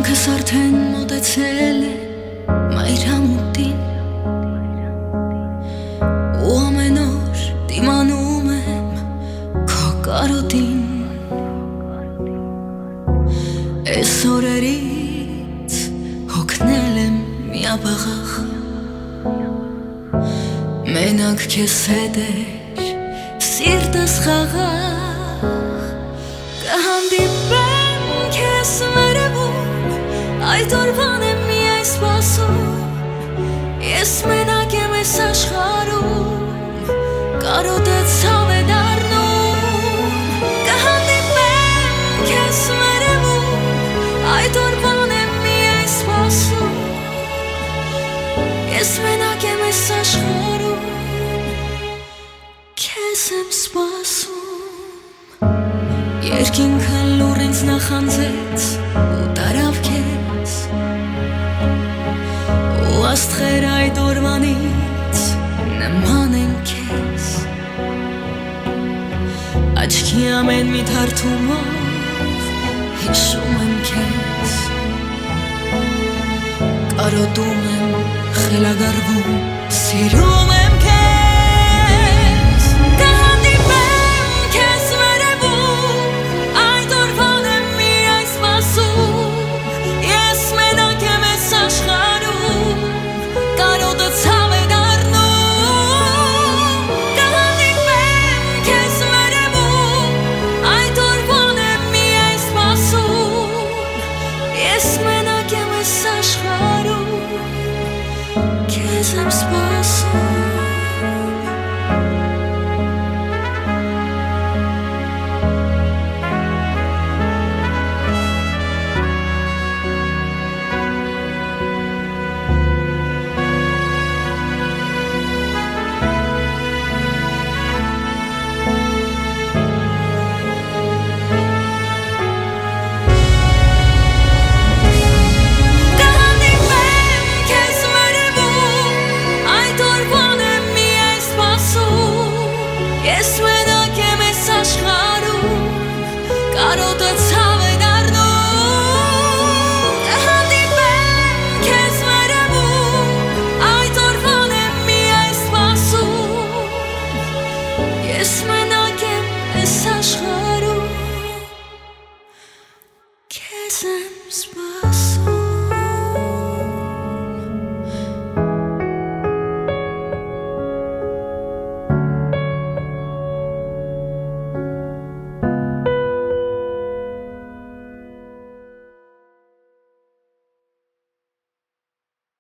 Օքս արդեն մոտեցել է մայրամուտին ու ամեն օր դիմանում եմ քո կարոտին Այս օրերից հոգնել եմ միաբաղախ Մենակ քեզ հետ էր սիրտս խաղաղ Կհանդիպեմ քեզ վերևում Այդ օրվան եմ միայն սպասում Ես մենակ եմ այս աշխարհում Կարոտը ցավ է դառնում Կհանդիպեմ քեզ վերևում Այդ օրվան եմ միայն սպասում Ես մենակ եմ այս աշխարհում Քեզ եմ սպասում Երկինքը լուռ ինձ նախանձեց ու տարավ քեզ ու աստղեր այդ օրվանից նման են քեզ Աչքի ամեն մի թարթումով հիշում եմ քեզ Կարոտում եմ, խելագարվում, սիրում եմ քեզ Քեզ եմ սպասում Ես մենակ եմ այս աշխարհում Կարոտը ցավ է դառնում Կհանդիպեմ քեզ վերևում Այդ օրվան եմ միայն սպասում Ես մենակ եմ այս աշխարհում Քեզ եմ սպասում